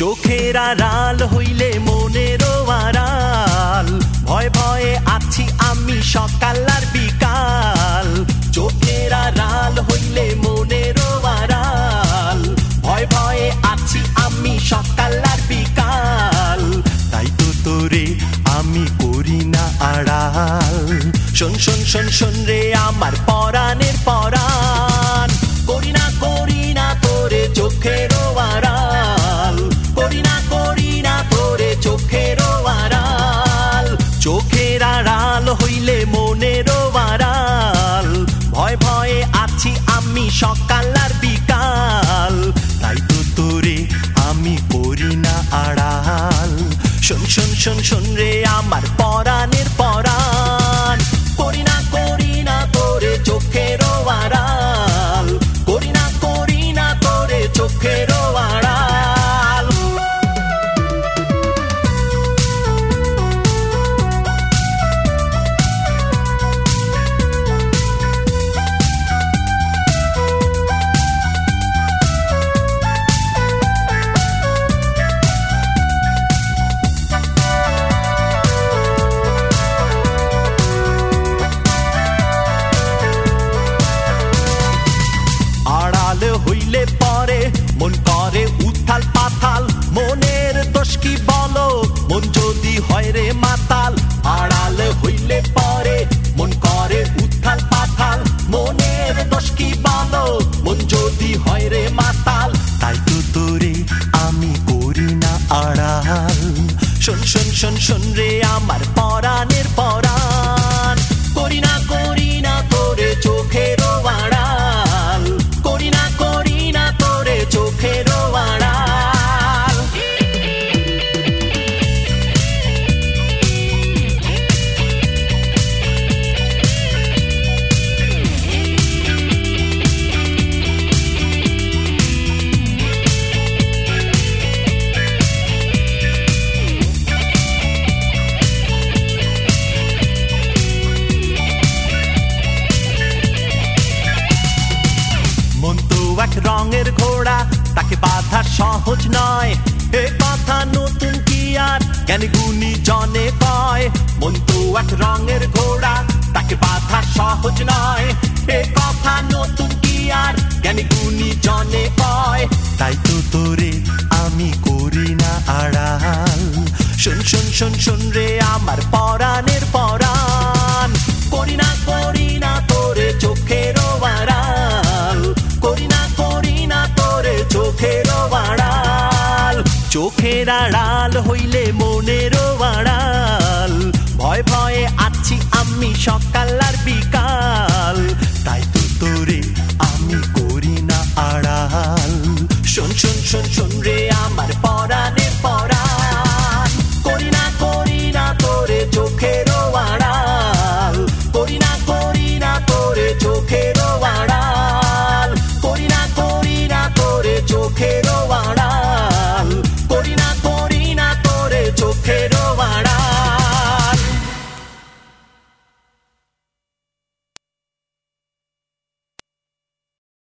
চোখের আড়াল হইলে মনেরও আড়াল ভয় ভয়ে আছি আমি সকাল আর বিকাল চোখের আড়াল হইলে মনেরও আড়াল ভয় ভয়ে আছি আমি সকাল আর বিকাল তাই তো তোরে আমি করি না আড়াল শোন শোন শোন শোন রে আমার পরাণের পরাণ করি না তোরে চোখেরও আড়াল করি না তোরে চোখেরও আড়াল চোখের আড়াল হইলে মনেরও আড়াল ভয় ভয়ে আছি আমি সকাল আর বিকাল তাই তো তোরে আমি করি না আড়াল শোন শোন শোন শোন রে আমার পরাণের পরাণ করি না তোরে চোখেরও আড়াল করি না তোরে চোখেরও আড়াল হইলে পরে মন করে উথাল পাথাল মনের দোষ কি বলো মন যদি হয় রে মাতাল আড়াল হইলে পরে মন করে উথাল পাথাল মনের দোষ কি বলো মন যদি হয় রে মাতাল তাই তো তোরে আমি করি না আড়াল শোন শোন শোন শোন রে আমার পরাণের পরাণ করি না তোরে চোখেরও আড়াল করি না তোরে চোখেরও আড়াল এক রঙের ঘোড়া তাকে বাধা সহজ নয় এ কথা নতুন কি আর জ্ঞানী গুণী জনে কয় মন তো এক রঙের ঘোড়া তাকে বাধা সহজ নয় এ কথা নতুন কি আর জ্ঞানী গুণী জনে কয় তাই তো তোরে আমি করি না আড়াল শোন শোন শোন শোন রে আমার পরাণের পরাণ করি না তোরে চোখেরও আড়াল করি না তোরে চোখেরও আড়াল চোখের আড়াল হইলে মনেরও আড়াল ভয় ভয়ে আছি আমি সকাল আর বিকাল তাই তো তোরে আমি করি না আড়াল শোন শোন শোন